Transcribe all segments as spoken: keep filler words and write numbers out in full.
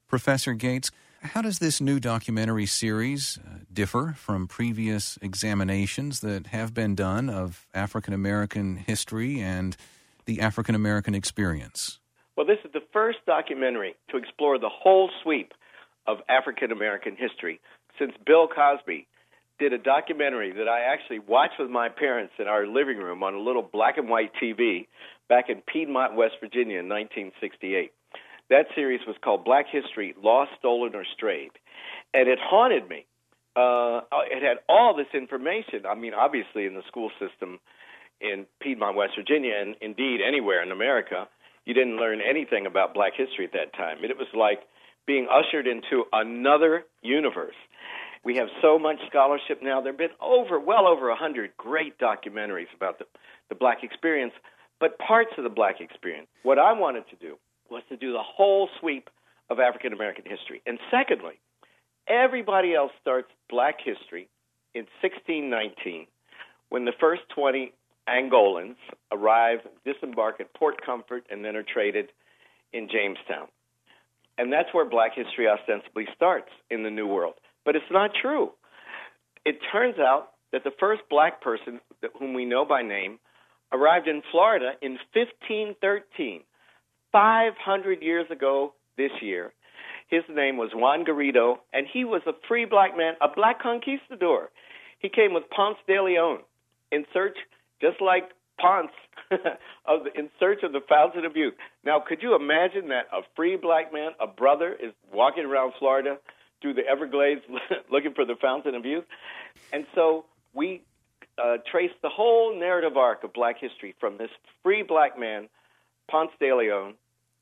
Professor Gates, how does this new documentary series uh, differ from previous examinations that have been done of African American history and the African American experience? Well, this is the first documentary to explore the whole sweep of African American history since Bill Cosby did a documentary that I actually watched with my parents in our living room on a little black and white T V back in Piedmont, West Virginia in nineteen sixty-eight. That series was called Black History, Lost, Stolen, or Strayed. And it haunted me. Uh, it had all this information. I mean, obviously in the school system in Piedmont, West Virginia, and indeed anywhere in America, you didn't learn anything about black history at that time. It was like being ushered into another universe. We have so much scholarship now. There have been over, well over one hundred great documentaries about the, the black experience, but parts of the black experience. What I wanted to do was to do the whole sweep of African American history. And secondly, everybody else starts black history in sixteen nineteen when the first twenty Angolans arrive, disembark at Port Comfort, and then are traded in Jamestown. And that's where black history ostensibly starts in the New World. But it's not true. It turns out that the first black person, whom we know by name, arrived in Florida in fifteen thirteen, five hundred years ago this year. His name was Juan Garrido, and he was a free black man, a black conquistador. He came with Ponce de Leon in search, just like Ponce, of the, in search of the Fountain of Youth. Now, could you imagine that a free black man, a brother, is walking around Florida through the Everglades looking for the Fountain of Youth? And so we uh, trace the whole narrative arc of black history from this free black man, Ponce de Leon,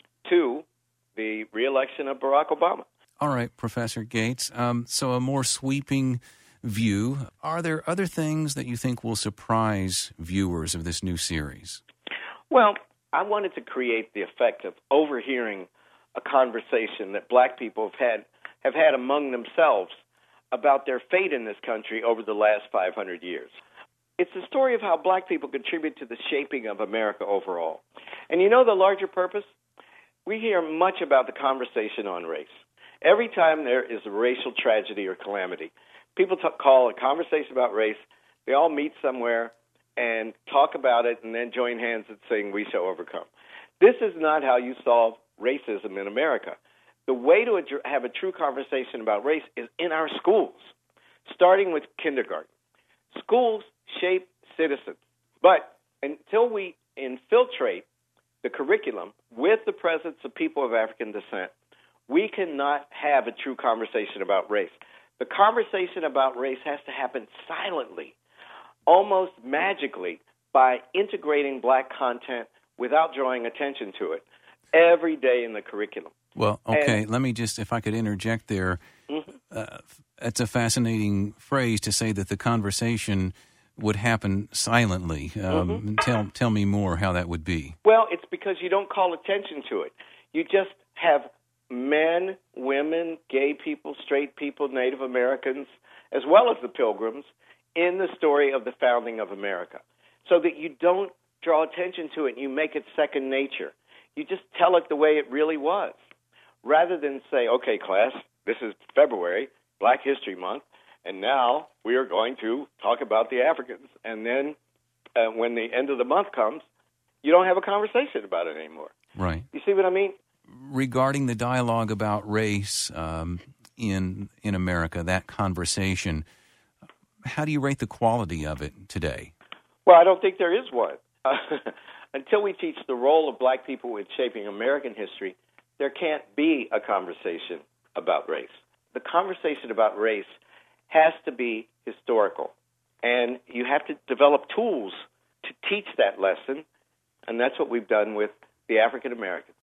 to the re-election of Barack Obama. All right, Professor Gates. Um, so a more sweeping view. Are there other things that you think will surprise viewers of this new series? Well, I wanted to create the effect of overhearing a conversation that black people have had have had among themselves about their fate in this country over the last five hundred years. It's a story of how black people contribute to the shaping of America overall. And you know the larger purpose? We hear much about the conversation on race. Every time there is a racial tragedy or calamity, people t- call a conversation about race. They all meet somewhere and talk about it and then join hands and sing, "We Shall Overcome." This is not how you solve racism in America. The way to ad- have a true conversation about race is in our schools, starting with kindergarten. Schools shape citizens. But until we infiltrate the curriculum with the presence of people of African descent, we cannot have a true conversation about race. The conversation about race has to happen silently, almost magically, by integrating black content without drawing attention to it every day in the curriculum. Well, okay, and, let me just, if I could interject there, mm-hmm. uh, it's a fascinating phrase to say that the conversation would happen silently. Um, mm-hmm. Tell tell me more how that would be. Well, it's because you don't call attention to it. You just have men, women, gay people, straight people, Native Americans, as well as the Pilgrims, in the story of the founding of America, so that you don't draw attention to it and you make it second nature. You just tell it the way it really was, rather than say, okay, class, this is February, Black History Month, and now we are going to talk about the Africans. And then uh, when the end of the month comes, you don't have a conversation about it anymore. Right. You see what I mean? Regarding the dialogue about race um, in in America, that conversation, how do you rate the quality of it today? Well, I don't think there is one. Uh, until we teach the role of black people in shaping American history, there can't be a conversation about race. The conversation about race has to be historical, and you have to develop tools to teach that lesson, and that's what we've done with the African Americans.